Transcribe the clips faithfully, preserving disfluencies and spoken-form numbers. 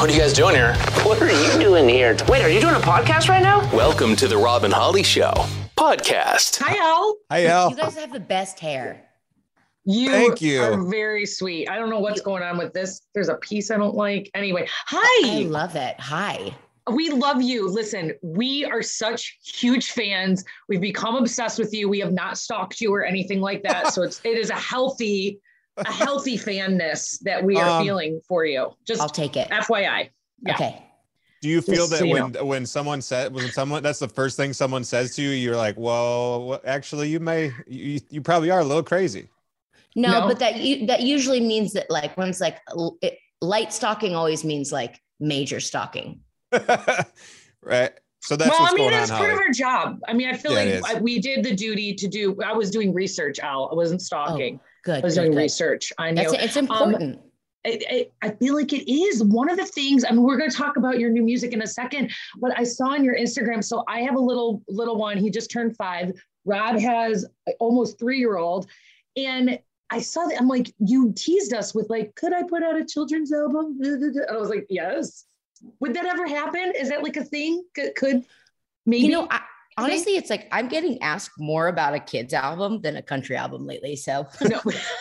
What are you guys doing here? What are you doing here? Wait, are you doing a podcast right now? Welcome to the Rob and Holly Show podcast. Hi, Al. Hi, Al. You guys have the best hair. You, Thank you. are very sweet. I don't know what's going on with this. There's a piece I don't like. Anyway, hi. I love it. Hi. We love you. Listen, we are such huge fans. We've become obsessed with you. We have not stalked you or anything like that. So it's it is a healthy, a healthy fanness that we are Um, feeling for you. Just I'll take it. F Y I. Yeah. Okay. Do you feel Just that so you when know. when someone said when someone that's the first thing someone says to you, you're like, well, wh- actually, you may you, you probably are a little crazy. No, No? but that you that usually means that like when it's like l- it, light stalking always means like major stalking. Right. So that's well, what's I mean, going that's on. part of Holly. our job. I mean, I feel Yeah, it like is. I, we did the duty to do. I was doing research, Al. I wasn't stalking. Good. I was good, doing good. research. I know. That's it's important. I, I, I feel like it is one of the things. I mean, we're going to talk about your new music in a second, but I saw on your Instagram. So I have a little little one. He just turned five. Rob has an almost three year old, and I saw that. I'm like, you teased us with like, could I put out a children's album? And I was like, yes. Would that ever happen? Is that like a thing? Could, could maybe? You know, I, honestly, it's like I'm getting asked more about a kids album than a country album lately. So No.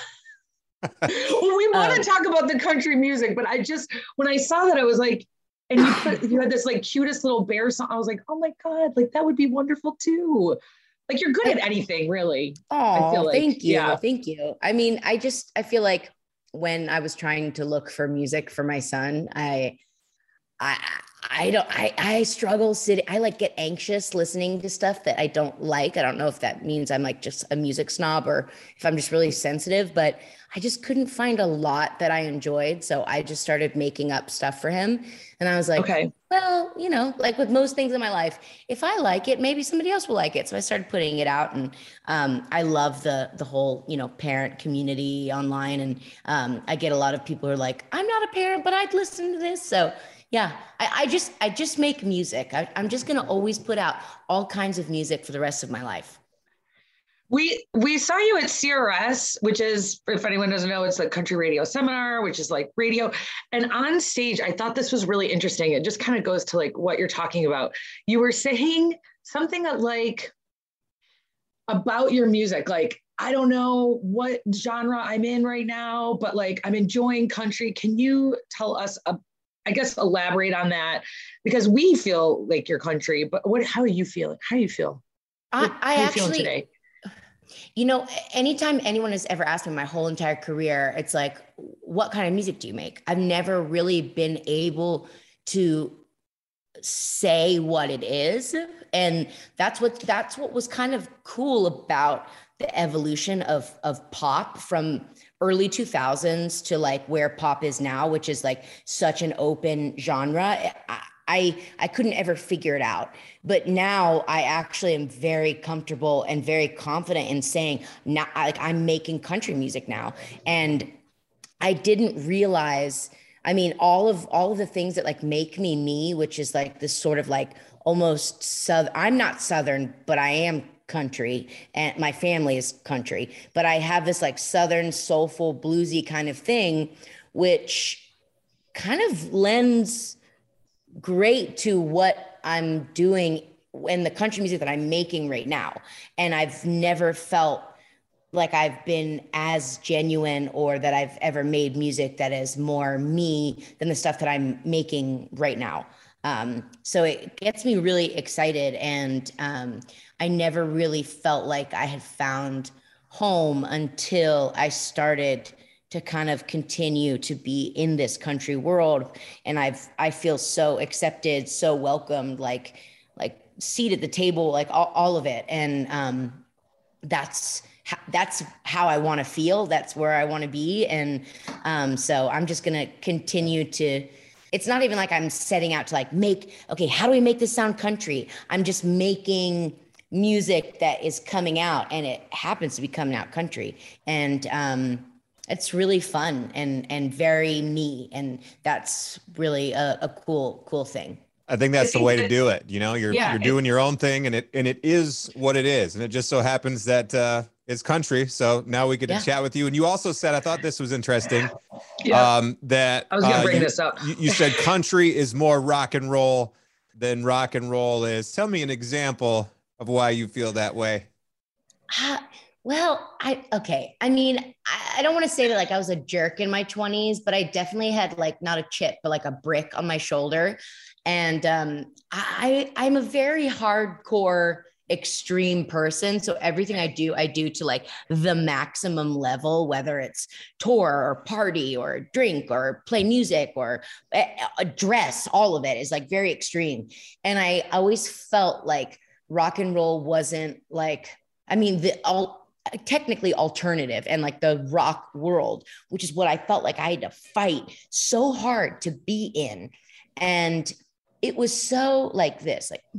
Well, we want Um, to talk about the country music, but I just, when I saw that, I was like, and you put, you had this like cutest little bear song. I was like, oh my God, like that would be wonderful too. Like you're good at anything, really. Oh, feel like, thank you. yeah. Thank you. I mean, I just, I feel like when I was trying to look for music for my son, I, I, I don't, I, I struggle sitting, I like get anxious listening to stuff that I don't like. I don't know if that means I'm like just a music snob or if I'm just really sensitive, but I just couldn't find a lot that I enjoyed. So I just started making up stuff for him. And I was like, Okay. well, you know, like with most things in my life, if I like it, maybe somebody else will like it. So I started putting it out, and um, I love the the whole, you know, parent community online. And um, I get a lot of people who are like, I'm not a parent, but I'd listen to this. So yeah, I, I just I just make music. I, I'm just gonna always put out all kinds of music for the rest of my life. We, we saw you at C R S, which is, if anyone doesn't know, it's a country radio seminar, which is like radio. And on stage, I thought this was really interesting. It just kind of goes to like what you're talking about. You were saying something that, like about your music, like, I don't know what genre I'm in right now, but like I'm enjoying country. Can you tell us, a, I guess, elaborate on that? Because we feel like you're country, but what, how are you feeling? How do you feel? I, What- I how are you feeling actually, today? you know, anytime anyone has ever asked me my whole entire career, it's like, what kind of music do you make? I've never really been able to say what it is. And that's what that's what was kind of cool about the evolution of of pop from early two thousands to like where pop is now, which is like such an open genre. I, I, I couldn't ever figure it out. But now I actually am very comfortable and very confident in saying, now, like I'm making country music now. And I didn't realize, I mean, all of all of the things that like make me me, which is like this sort of like almost southern, I'm not Southern, but I am country and my family is country, but I have this like Southern soulful bluesy kind of thing, which kind of lends great to what I'm doing in the country music that I'm making right now. And I've never felt like I've been as genuine or that I've ever made music that is more me than the stuff that I'm making right now. Um, so it gets me really excited. And um, I never really felt like I had found home until I started to kind of continue to be in this country world. And I've, I feel so accepted, so welcomed, like, like seat at the table, like all, all of it. And um, that's, that's how I want to feel. That's where I want to be. And um, so I'm just going to continue to, it's not even like I'm setting out to like make, okay, how do we make this sound country? I'm just making music that is coming out, and it happens to be coming out country. And um, it's really fun and, and very me. And that's really a, a cool, cool thing. I think that's I the way think to that- do it. You know, you're Yeah, you're doing your own thing, and it and it is what it is. And it just so happens that uh, is country. So now we get to Yeah. chat with you. And you also said, I thought this was interesting, Yeah. um, that I was gonna uh, bring you, this up. you, you said country is more rock and roll than rock and roll is. Tell me an example of why you feel that way. Uh, well, I, okay. I mean, I, I don't want to say that like I was a jerk in my twenties, but I definitely had like not a chip, but like a brick on my shoulder. And um, I, I'm a very hardcore, extreme person. So everything I do, I do to like the maximum level, whether it's tour or party or drink or play music or a, a dress, all of it is like very extreme. And I always felt like rock and roll wasn't like, I mean, the all technically alternative and like the rock world, which is what I felt like I had to fight so hard to be in. And it was so like this, like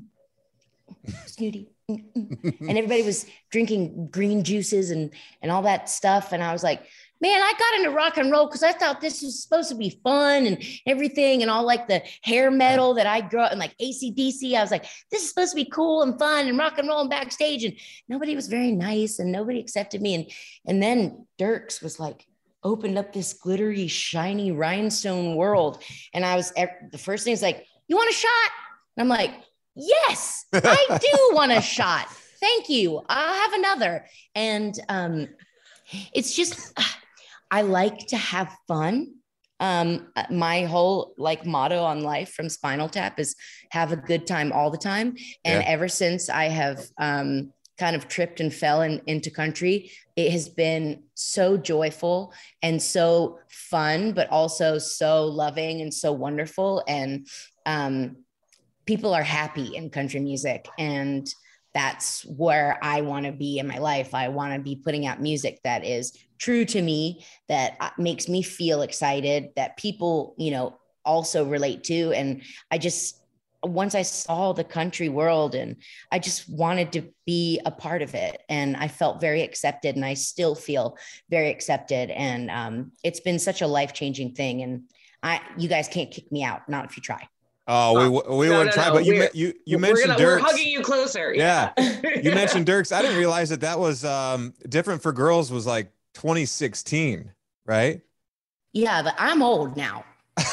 snooty. And everybody was drinking green juices and, and all that stuff. And I was like, man, I got into rock and roll because I thought this was supposed to be fun and everything. And all like the hair metal that I grew up in, like A C D C. I was like, this is supposed to be cool and fun and rock and roll and backstage. And nobody was very nice and nobody accepted me. And, and then Dierks was like, opened up this glittery, shiny rhinestone world. And I was, the first thing is like, you want a shot? And I'm like, yes, I do want a shot. Thank you. I'll have another. And um, it's just, I like to have fun. Um, my whole like motto on life from Spinal Tap is have a good time all the time. And Yeah. ever since I have um, kind of tripped and fell in, into country, it has been so joyful and so fun, but also so loving and so wonderful. And um, people are happy in country music. And that's where I want to be in my life. I want to be putting out music that is true to me, that makes me feel excited, that people, you know, also relate to. And I just, once I saw the country world and I just wanted to be a part of it. And I felt very accepted and I still feel very accepted. And um, it's been such a life-changing thing. And I, you guys can't kick me out. Not if you try. Oh, we we No, wouldn't no, try, no. but you We're- you you we're mentioned gonna- we're Dierks. hugging you closer. Yeah, you mentioned Dierks. I didn't realize that that was um, different for girls. Was like twenty sixteen, right? Yeah, but I'm old now.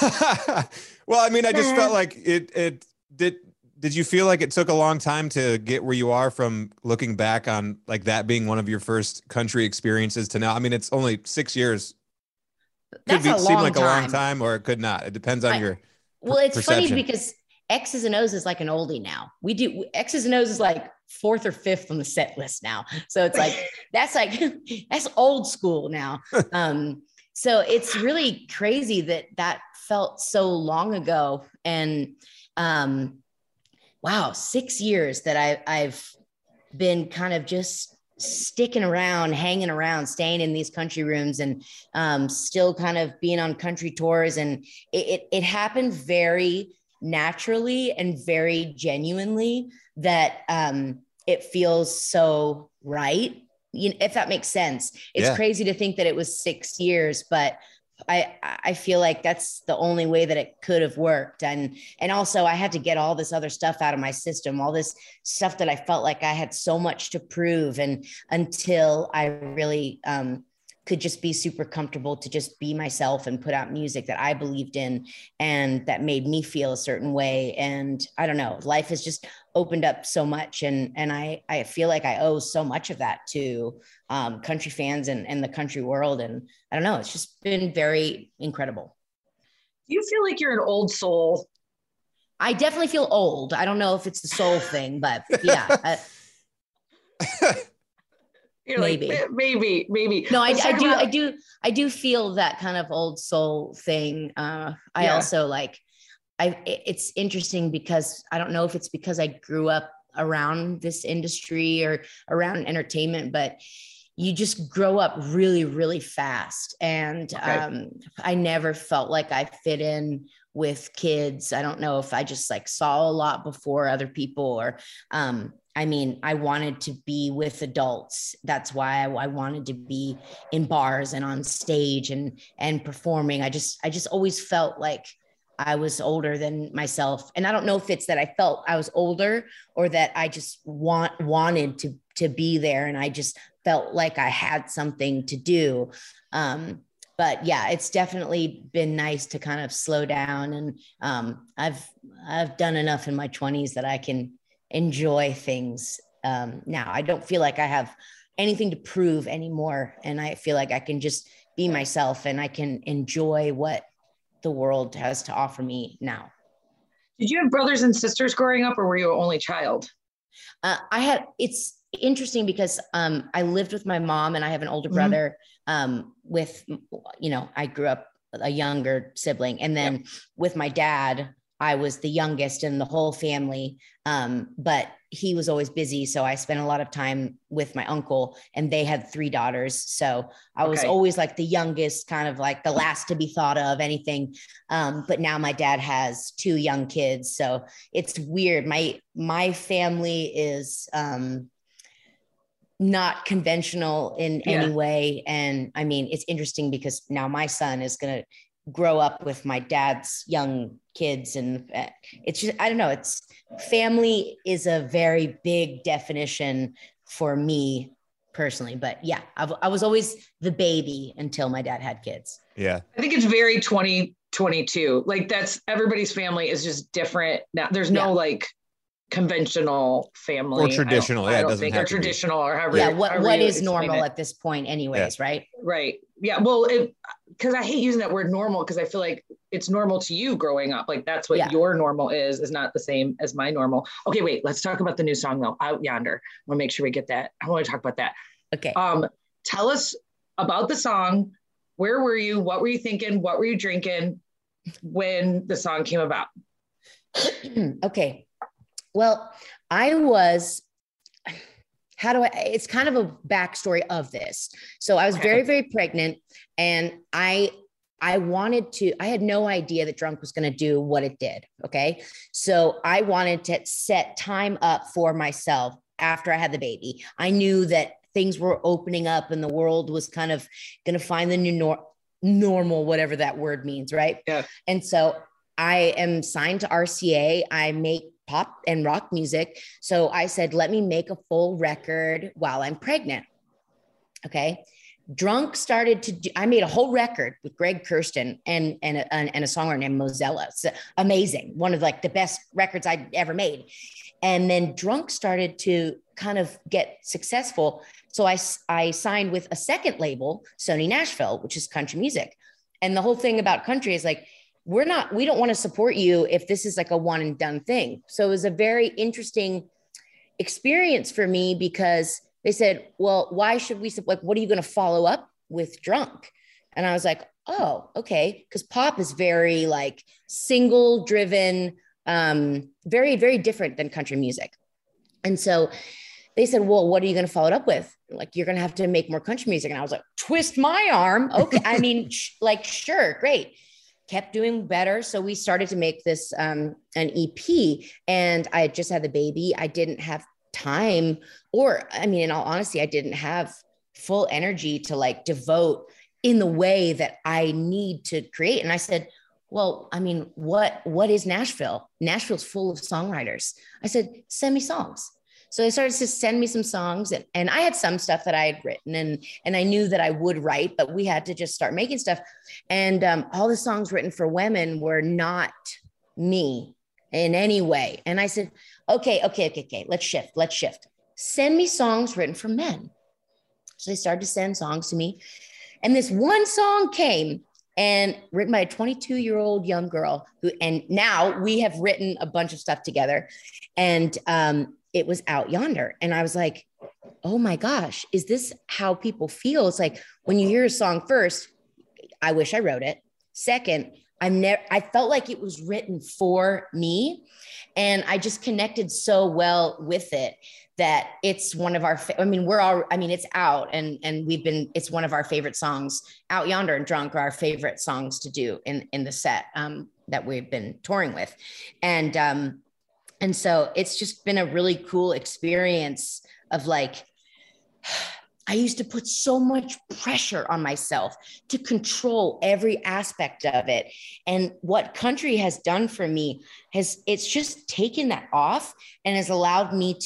Well, I mean, I just felt like it. It did. Did you feel like it took a long time to get where you are from looking back on like that being one of your first country experiences to now? I mean, it's only six years. Could That's be, a seem long like a long time. time, or it could not. It depends on I- your. Well, it's perception. funny because X's and O's is like an oldie now. We do X's and O's is like fourth or fifth on the set list now. So it's like, that's like, that's old school now. Um, so it's really crazy that that felt so long ago. And um, wow, six years that I, I've been kind of just sticking around, hanging around, staying in these country rooms and um, still kind of being on country tours. And it, it, it happened very naturally and very genuinely that um, it feels so right. You know, if that makes sense. It's Yeah. crazy to think that it was six years, but I, I feel like that's the only way that it could have worked. And, and also I had to get all this other stuff out of my system, all this stuff that I felt like I had so much to prove. And until I really um, could just be super comfortable to just be myself and put out music that I believed in and that made me feel a certain way. And I don't know, life has just opened up so much. And, and I, I feel like I owe so much of that to um, country fans and, and the country world. And I don't know, it's just been very incredible. Do you feel like you're an old soul? I definitely feel old. I don't know if it's the soul thing, but yeah. Uh, You're Maybe. like, "Eh, maybe, maybe. no, I, Let's I talk do, about- I do, I do feel that kind of old soul thing. Uh, I Yeah. also like, I, it- it's interesting because I don't know if it's because I grew up around this industry or around entertainment, but you just grow up really, really fast. And Okay. um, I never felt like I fit in with kids. I don't know if I just like saw a lot before other people or, um, I mean, I wanted to be with adults. That's why I, I wanted to be in bars and on stage and, and performing. I just, I just always felt like I was older than myself. And I don't know if it's that I felt I was older or that I just want, wanted to, to be there. And I just felt like I had something to do. Um, but yeah, it's definitely been nice to kind of slow down. And um, I've, I've done enough in my twenties that I can enjoy things. Um, now I don't feel like I have anything to prove anymore. And I feel like I can just be myself and I can enjoy what the world has to offer me now. Did you have brothers and sisters growing up, or were you an only child? Uh, I had, it's interesting because um, I lived with my mom and I have an older Mm-hmm. brother um, with, you know, I grew up a younger sibling. And then yep. with my dad, I was the youngest in the whole family, um, but he was always busy. So I spent a lot of time with my uncle, and they had three daughters. So I was okay. always like the youngest, kind of like the last to be thought of anything. Um, but now my dad has two young kids. So it's weird. My, my family is um, not conventional in yeah. any way. And I mean, it's interesting because now my son is going to grow up with my dad's young kids. And it's just, I don't know, it's family is a very big definition for me personally, but yeah, I've, I was always the baby until my dad had kids. Yeah. I think it's very twenty twenty-two. Like that's everybody's family is just different. Now there's no yeah. like conventional family or traditional. I yeah. I it don't doesn't think, have or to traditional be. or however. Yeah. What, however what is explain normal it. at this point anyways, yeah. right? Right. Yeah. Well, it, cause I hate using that word normal, cause I feel like it's normal to you growing up. Like that's what yeah. your normal is, is not the same as my normal. Okay. Wait, let's talk about the new song though. Out Yonder. I want to make sure we get that. I want to talk about that. Okay. Um, tell us about the song. Where were you? What were you thinking? What were you drinking when the song came about? Okay. Well, I was, how do I, it's kind of a backstory of this. So I was okay. very, very pregnant, and I, I wanted to, I had no idea that Drunk was going to do what it did. Okay. So I wanted to set time up for myself after I had the baby. I knew that things were opening up and the world was kind of going to find the new nor- normal, whatever that word means. Right. Yeah. And so I am signed to R C A. I make pop and rock music. So I said, let me make a full record while I'm pregnant. Okay. Drunk started to do, I made a whole record with Greg Kirsten and, and, a, and a songwriter named Mozella. It's amazing. One of like the best records I'd ever made. And then Drunk started to kind of get successful. So I, I signed with a second label, Sony Nashville, which is country music. And the whole thing about country is like, we're not, we don't want to support you if this is like a one and done thing. So it was a very interesting experience for me because they said, well, why should we, like, what are you going to follow up with Drunk? And I was like, oh, okay. Cause pop is very like single driven, um, very, very different than country music. And so they said, well, what are you going to follow it up with? Like, you're going to have to make more country music. And I was like, twist my arm. Okay. I mean, sh- like, sure. Great. Kept doing better. So we started to make this, um, an E P, and I had just had the baby. I didn't have time, or, I mean, in all honesty, I didn't have full energy to like devote in the way that I need to create. And I said, well, I mean, what, what is Nashville? Nashville's full of songwriters. I said, send me songs. So they started to send me some songs, and, and I had some stuff that I had written, and, and I knew that I would write, but we had to just start making stuff. And um, all the songs written for women were not me in any way. And I said, okay, okay, okay, okay, let's shift, let's shift. Send me songs written for men. So they started to send songs to me. And this one song came, and written by a twenty-two year old young girl who, and now we have written a bunch of stuff together. And um, it was Out Yonder. And I was like, oh my gosh, is this how people feel? It's like, when you hear a song first, I wish I wrote it. Second, I'm never, I felt like it was written for me. And I just connected so well with it that it's one of our, fa- I mean, we're all, I mean, it's out, and, and we've been, it's one of our favorite songs. Out Yonder and Drunk are our favorite songs to do in, in the set um, that we've been touring with. And, um, and so it's just been a really cool experience of like, I used to put so much pressure on myself to control every aspect of it. And what country has done for me has, it's just taken that off and has allowed me to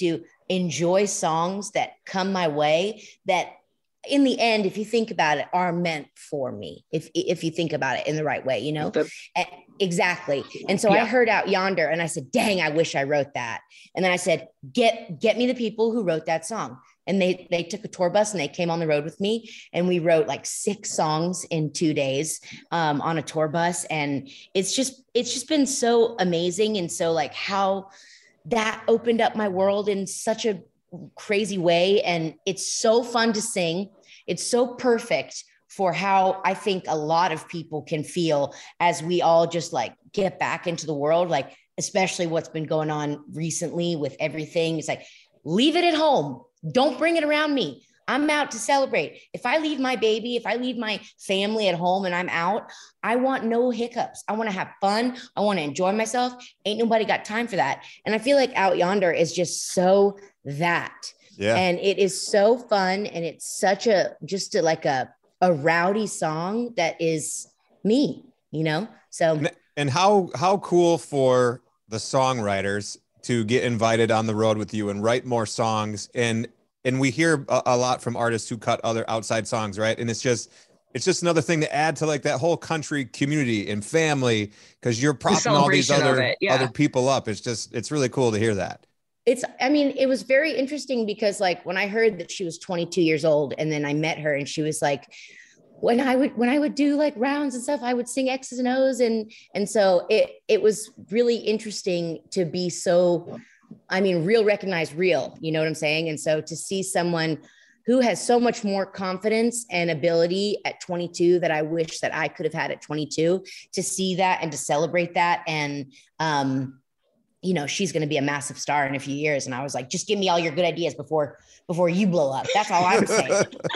enjoy songs that come my way that in the end, if you think about it, are meant for me. If, if you think about it in the right way, you know, the, exactly. And so yeah. I heard Out Yonder and I said, dang, I wish I wrote that. And then I said, get, get me the people who wrote that song. And they, they took a tour bus and they came on the road with me and we wrote like six songs in two days um, on a tour bus. And it's just, it's just been so amazing. And so like how that opened up my world in such a crazy way. And it's so fun to sing. It's so perfect for how I think a lot of people can feel as we all just like get back into the world, like, especially what's been going on recently with everything. It's like, leave it at home. Don't bring it around me. I'm out to celebrate. If I leave my baby, if I leave my family at home and I'm out, I want no hiccups. I want to have fun. I want to enjoy myself. Ain't nobody got time for that. And I feel like Out Yonder is just so that. Yeah. And it is so fun. And it's such a, just a, like a, a rowdy song that is me, you know? So. And, and how, how cool for the songwriters to get invited on the road with you and write more songs. And, and we hear a, a lot from artists who cut other outside songs. Right. And it's just, it's just another thing to add to like that whole country community and family. Cause you're propping all these other, yeah. other people up. It's just, it's really cool to hear that. It's, I mean, it was very interesting because like when I heard that she was twenty-two years old and then I met her and she was like, when I would, when I would do like rounds and stuff, I would sing X's and O's. And, and so it, it was really interesting to be so, I mean, real, recognize real, you know what I'm saying? And so to see someone who has so much more confidence and ability at twenty-two that I wish that I could have had at twenty-two, to see that and to celebrate that. And, um, you know, she's going to be a massive star in a few years. And I was like, just give me all your good ideas before, before you blow up. That's all I'm saying.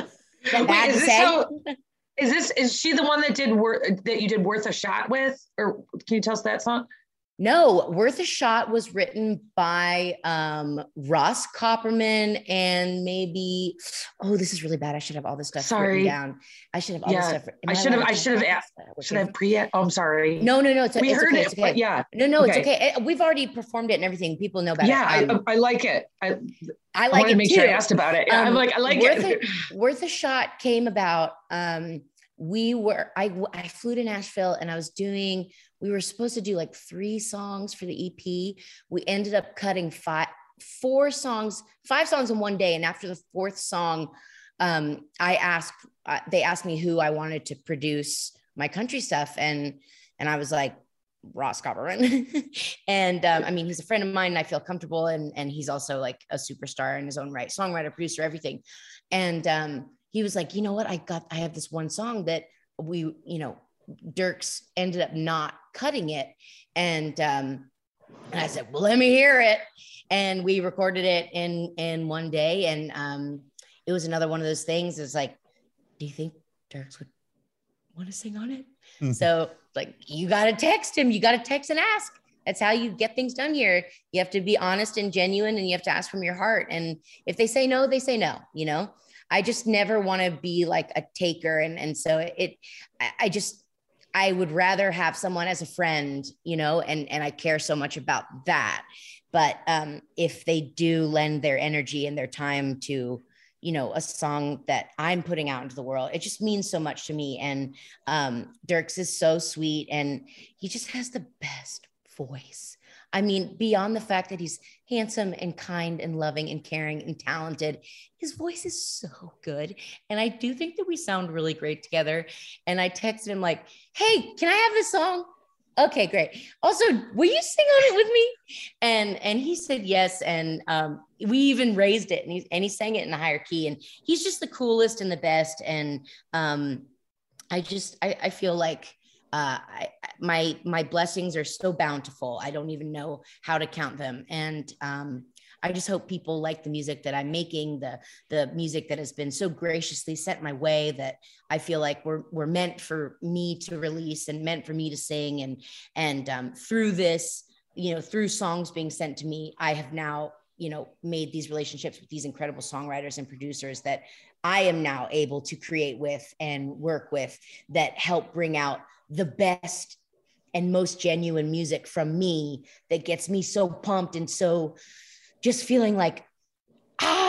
Wait, is, this how, is this, is she the one that did work, that you did Worth a Shot with, or can you tell us that song? No, Worth a Shot was written by um, Ross Copperman and maybe, oh, this is really bad. I should have all this stuff sorry. written down. I should have all yeah. this stuff. I should have, I should have asked, should I have pre Oh, I'm sorry. No, no, no. It's, we it's heard okay, it, it's okay. but yeah. No, no, okay. it's okay. We've already performed it and everything. People know about yeah, it. Um, I, I like it. I, I like I it to make too. sure I asked about it. Yeah, um, I'm like, I like Worth it. A, Worth a Shot came about, um, we were, I, I flew to Nashville and I was doing, we were supposed to do like three songs for the E P. We ended up cutting five, four songs, five songs in one day. And after the fourth song, um, I asked, uh, they asked me who I wanted to produce my country stuff. And, and I was like, Ross Copperman. and um, I mean, he's a friend of mine and I feel comfortable. And, and he's also like a superstar in his own right, songwriter, producer, everything. And, um, he was like, you know what? I got, I have this one song that we, you know, Dierks ended up not cutting it. And, um, and I said, well, let me hear it. And we recorded it in, in one day. And, um, it was another one of those things. It's like, do you think Dierks would want to sing on it? Mm-hmm. So like, you got to text him, you got to text and ask. That's how you get things done here. You have to be honest and genuine and you have to ask from your heart. And if they say no, they say no, you know? I just never want to be like a taker. And, and so it, I just, I would rather have someone as a friend, you know, and, and I care so much about that. But um, if they do lend their energy and their time to, you know, a song that I'm putting out into the world, it just means so much to me. And um, Dierks is so sweet and he just has the best voice. I mean, beyond the fact that he's handsome and kind and loving and caring and talented, his voice is so good. And I do think that we sound really great together. And I texted him like, hey, can I have this song? Okay, great. Also, will you sing on it with me? And, and he said yes. And um, we even raised it and he, and he sang it in a higher key. And he's just the coolest and the best. And um, I just, I, I feel like, Uh, I, my, my blessings are so bountiful. I don't even know how to count them. And um, I just hope people like the music that I'm making, the, the music that has been so graciously sent my way that I feel like we're, we're meant for me to release and meant for me to sing. And, and um, through this, you know, through songs being sent to me, I have now, you know, made these relationships with these incredible songwriters and producers that I am now able to create with and work with that help bring out the best and most genuine music from me that gets me so pumped and so just feeling like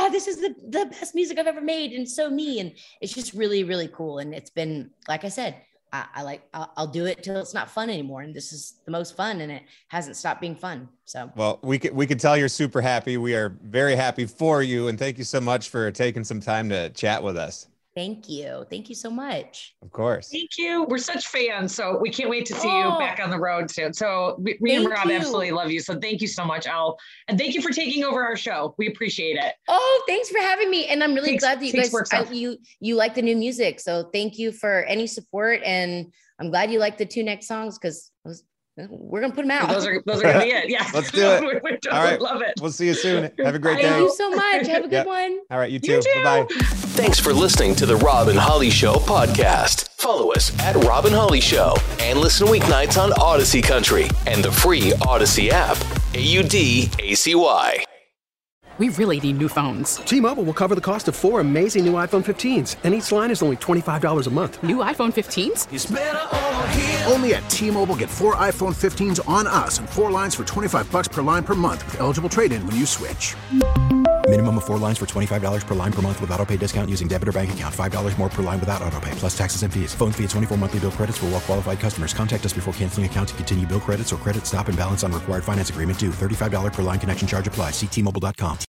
God, this is the, the best music I've ever made. And so me, and it's just really, really cool. And it's been, like I said, I, I like, I'll, I'll do it till it's not fun anymore. And this is the most fun, and it hasn't stopped being fun. So, well, we can, we can tell you're super happy. We are very happy for you. And thank you so much for taking some time to chat with us. Thank you. Thank you so much. Of course. Thank you. We're such fans. So we can't wait to see oh, you back on the road soon. So we, me and Rob you. absolutely love you. So thank you so much, Al. And thank you for taking over our show. We appreciate it. Oh, thanks for having me. And I'm really Thanks, glad that you thanks guys, I, you, you like the new music. So thank you for any support. And I'm glad you like the two next songs, because we're going to put them out. Those are, those are going to be it. Yeah. Let's do it. we, we totally All right. love it. We'll see you soon. Have a great Thank day. you so much. Have a good Yep. one. All right. You too. You too. Bye-bye. Thanks for listening to the Rob and Holly Show podcast. Follow us at Rob and Holly Show and listen weeknights on Odyssey Country and the free Odyssey app. A U D A C Y. We really need new phones. T-Mobile will cover the cost of four amazing new iPhone fifteens, and each line is only twenty-five dollars a month. New iPhone fifteens? It's better over here. Only at T-Mobile, get four iPhone fifteens on us and four lines for twenty-five dollars per line per month with eligible trade-in when you switch. Minimum of four lines for twenty-five dollars per line per month with autopay discount using debit or bank account. five dollars more per line without autopay, plus taxes and fees. Phone fee at twenty-four monthly bill credits for well-qualified customers. Contact us before canceling account to continue bill credits or credit stop and balance on required finance agreement due. thirty-five dollars per line connection charge applies. See T Mobile dot com.